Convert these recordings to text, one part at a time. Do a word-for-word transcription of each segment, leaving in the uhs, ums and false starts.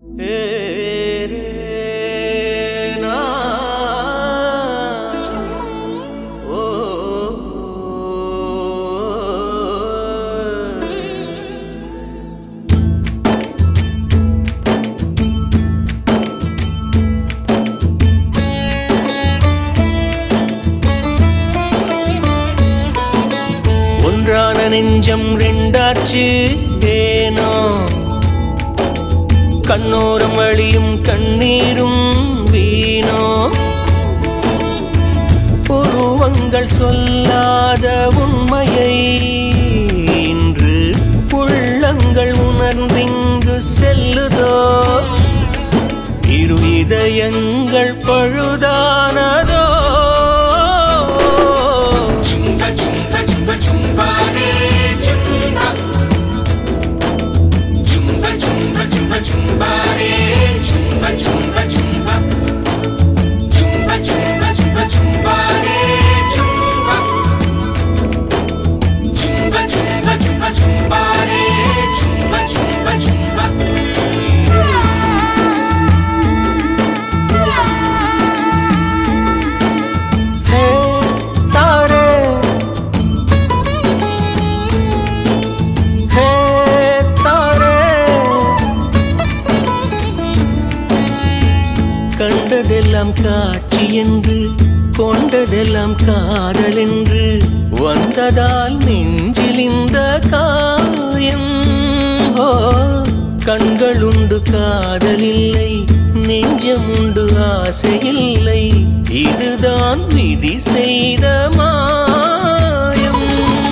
ஒன்றான நெஞ்சம் ரெண்டாச்சு ஏனோ, கண்ணோரம் வழியும் கண்ணீரும் வீணோ. உருவங்கள் சொல்லாத உண்மையை இன்று உள்ளங்கள் உணர்ந்திங்கு செல்லுதோ. இரு இதயங்கள் பழுதானதோ. கண்டதெல்லாம் காட்சி என்று, கொண்டதெல்லாம் காதல் என்று, வந்ததால் நெஞ்சில் இந்த காயம். ஓ, கண்களுண்டு காதலில்லை, நெஞ்சமுண்டு ஆசையில்லை, இதுதான் விதி செய்த மாயம்.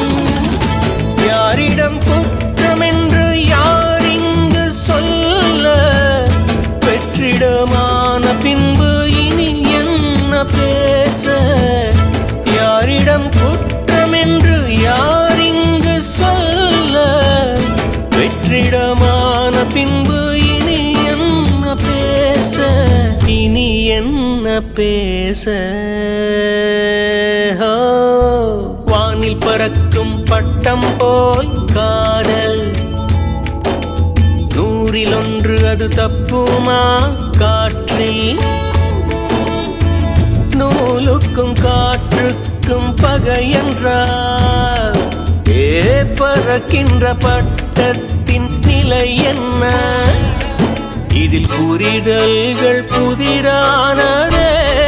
யாரிடம் குற்றம் என்று யார் இங்கு சொல்ல, வெற்றிடமான பின்பு இனி என்ன பேச. யாரிடம் குற்றம் என்று யார் இங்கு சொல்ல, வெற்றிடமான பின்பு இனி என்ன பேச. இனி என்ன பேச. வானில் பறக்கும் பட்டம் போல் காதல், நூறில் ஒன்று அது தப்புமா காற்றில். நூலுக்கும் காற்றுக்கும் பகை என்றால், ஏ பறக்கின்ற பட்டத்தின் நிலை என்ன. இதில் புரிதல்கள் புதிரானதே.